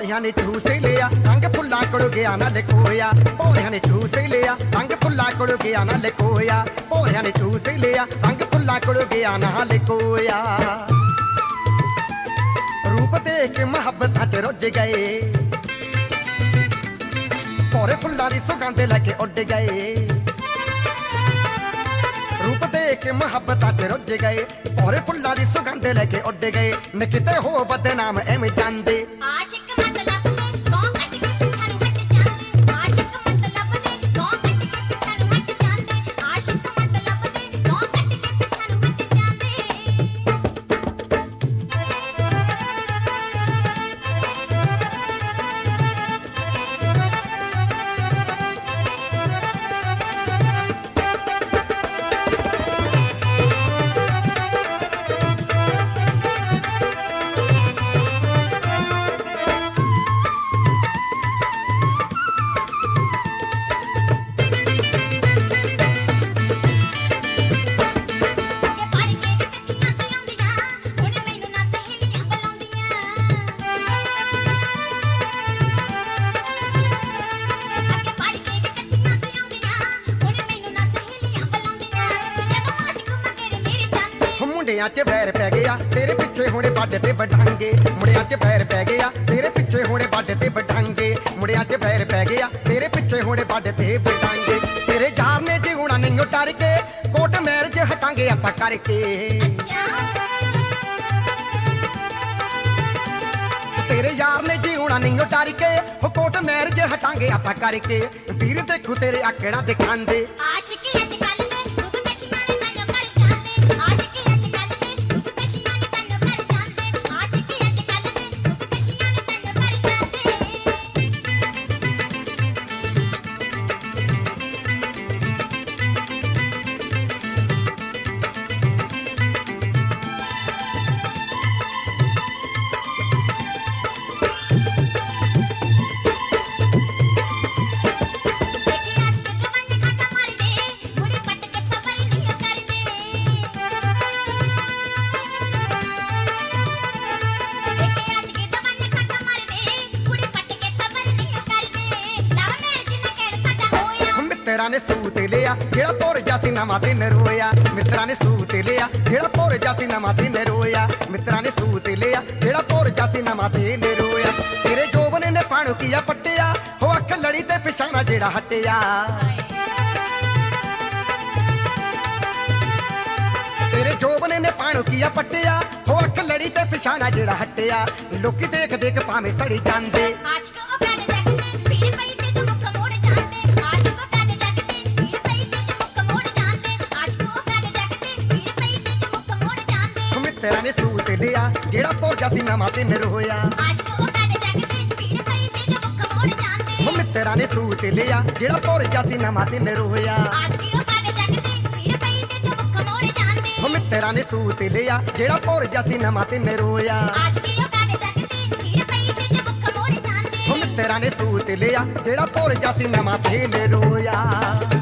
ਭੌਰਿਆਂ ਨੇ ਚੂਸ ਲਿਆ ਰੰਗ ਫੁੱਲਾਂ ਕੋਲ ਗਿਆ ਨਾ ਲਕੋਇਆ ਭੌਰਿਆਂ ਨੇ ਚੂਸ ਲਿਆ ਰੰਗ ਫੁੱਲਾਂ ਕੋਲ ਗਿਆ ਨਾ ਲਕੋਇਆ ਭੌਰਿਆਂ ਨੇ ਚੂਸ ਲਿਆ ਰੰਗ ਫੁੱਲਾਂ ਕੋਲ ਗਿਆ ਨਾ ਲਕੋਇਆ ਰੂਪ ਦੇਖ ਕੇ ਮੁਹੱਬਤਾਂ 'ਚ ਰੁੱਝ ਗਏ ਭੌਰੇ ਫੁੱਲਾਂ ਦੀ ਸੁਗੰਧ ਲੈ ਕੇ ਉੱਡ ਗਏ रूप देख के मुहब्बतां च रुझ गए भौरे फुल्लां दी सुगंध लेके उड़ गए न किते हो बदनाम एवें जांदे आशिक मतलब दे गौ कट के पिछा नूं हट जांदे आशिक मतलब दे गौ कट के पिछा नूं हट जांदे आशिक मतलब दे गौ कट के पिछा नूं हट मुंडियां च बैर पै गया तेरे पिछे होने बाडे ते बढांगे मुंडियां च बैर पै गया तेरे पिछे होने बाडे ते बढांगे मुंडियां च बैर पै गया तेरे पिछे होने बाडे ते बढांगे तेरे यार ने जीवना नहीं डर के कोट मैरिज हटांगे असा करके तेरे यार ने जीवना नहीं डर के कोट मैरिज हटांगे असा करके वीर देखू तेरे आकड़ा दिखांदे आशिकी अजकल दे खूब नशियां ने तन्नो कर जांदे आशिकी अजकल दे खूब नशियां ने तन्नो कर जांदे आशिकी अजकल दे खूब नशियां ने तन्नो कर जांदे मित्रां ने सूत लिया जेड़ा भोर जासी नवां दिन रोया मित्रां ने सूत लिया जेड़ा भोर जासी नवां दिन रोया मित्रां ने सूत लिया जेड़ा भोर जासी नवां दिन रोया तेरे जोबन ने पाणू किया पट्टिया हो अख लड़ी ते पिछाना जेड़ा हटिया तेरे जोबन ने पाणू किया पट्टिया हो अख लड़ी ते पिछाना जेड़ा हटिया लोकी देख देख भावें सड़ी जांदे आशिक ओ प्यार जगते पीर पई ते तू मुख मोड़ जांदे आशिक ओ प्यार जगते पीर पई ते तू मुख मोड़ जांदे आशिक ओ प्यार जगते पीर पई ते तू मुख मोड़ जांदे मित्रां ने सूत लिया जेड़ा भोर जासी नवां दिन रोया आशिक ओ प्यार जगते पीर पई ते तू मुख मोड़ जांदे मित्रां ने सूत लिया जेड़ा भोर जासी नवां दिन रोया आशिक ओ प्यार जगते पीर पई ते तू मुख मोड़ जांदे मित्रां ने सूत लिया जेड़ा भोर जासी नवां दिन रोया आशिक ओ प्यार जगते पीर पई ते तू मुख मोड़ जांदे मित्रां ने सूत लिया जेड़ा भोर जासी नवां दिन रोया।